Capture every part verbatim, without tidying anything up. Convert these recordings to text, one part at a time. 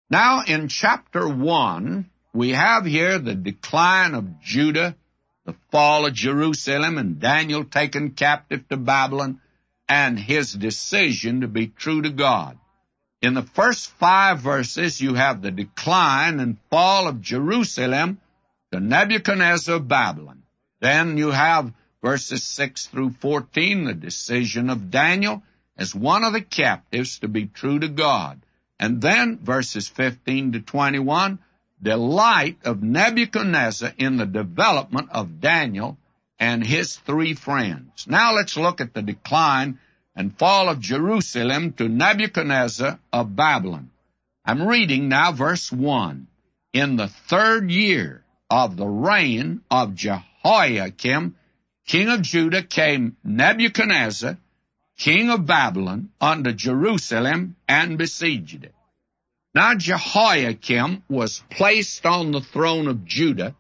Now, in chapter one, we have here the decline of Judah, the fall of Jerusalem, and Daniel taken captive to Babylon, and his decision to be true to God. In the first five verses, you have the decline and fall of Jerusalem to Nebuchadnezzar of Babylon. Then you have verses six through fourteen, the decision of Daniel as one of the captives to be true to God. And then verses fifteen to twenty-one, delight of Nebuchadnezzar in the development of Daniel and his three friends. Now let's look at the decline and fall of Jerusalem to Nebuchadnezzar of Babylon. I'm reading now verse one. In the third year of the reign of Jehoiakim, king of Judah, came Nebuchadnezzar, king of Babylon, unto Jerusalem, and besieged it. Now Jehoiakim was placed on the throne of Judah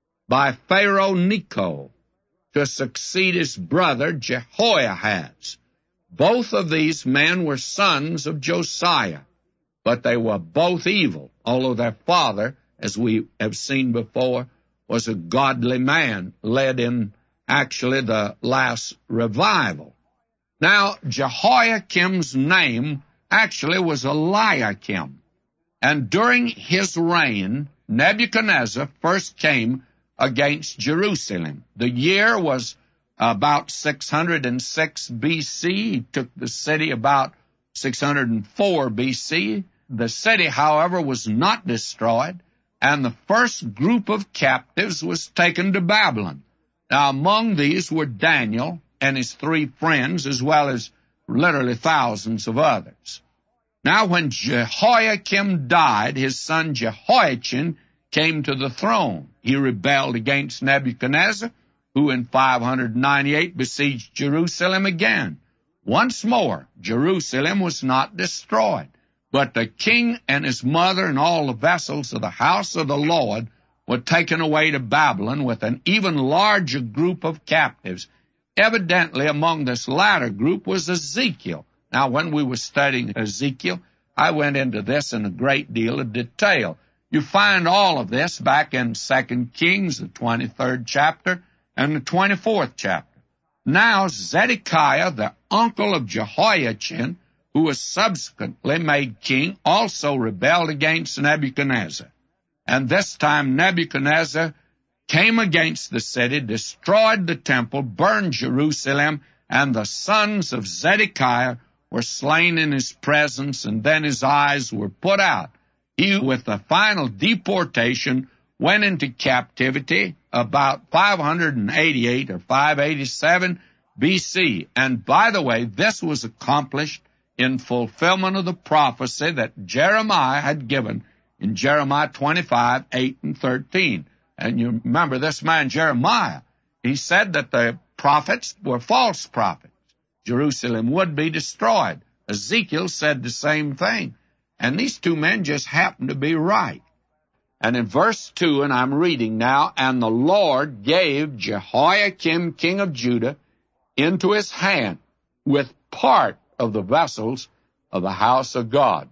by Pharaoh Necho to succeed his brother Jehoahaz. Both of these men were sons of Josiah, but they were both evil, although their father, as we have seen before, was a godly man, led in actually the last revival. Now, Jehoiakim's name actually was Eliakim, and during his reign, Nebuchadnezzar first came against Jerusalem. The year was about six hundred six B C. He took the city about six hundred four B C. The city, however, was not destroyed, and the first group of captives was taken to Babylon. Now, among these were Daniel and his three friends, as well as literally thousands of others. Now, when Jehoiakim died, his son Jehoiachin came to the throne. He rebelled against Nebuchadnezzar, who in five hundred ninety-eight besieged Jerusalem again. Once more, Jerusalem was not destroyed, but the king and his mother and all the vessels of the house of the Lord were taken away to Babylon with an even larger group of captives. Evidently, among this latter group was Ezekiel. Now, when we were studying Ezekiel, I went into this in a great deal of detail. You find all of this back in Second Kings, the twenty-third chapter, and the twenty-fourth chapter. Now, Zedekiah, the uncle of Jehoiachin, who was subsequently made king, also rebelled against Nebuchadnezzar. And this time Nebuchadnezzar came against the city, destroyed the temple, burned Jerusalem, and the sons of Zedekiah were slain in his presence, and then his eyes were put out. He, with the final deportation, went into captivity about five hundred eighty-eight or five eighty-seven B C. And by the way, this was accomplished in fulfillment of the prophecy that Jeremiah had given in Jeremiah twenty-five, eight and thirteen. And you remember this man Jeremiah, he said that the prophets were false prophets. Jerusalem would be destroyed. Ezekiel said the same thing. And these two men just happened to be right. And in verse two, and I'm reading now, and the Lord gave Jehoiakim, king of Judah, into his hand with part of the vessels of the house of God.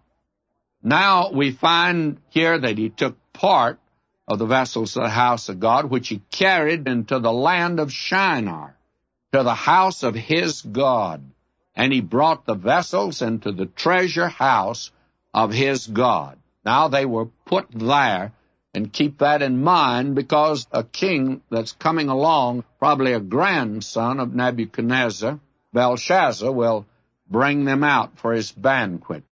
Now we find here that he took part of the vessels of the house of God, which he carried into the land of Shinar, to the house of his God. And he brought the vessels into the treasure house of his God. Now they were put there, and keep that in mind, because a king that's coming along, probably a grandson of Nebuchadnezzar, Belshazzar, will bring them out for his banquet.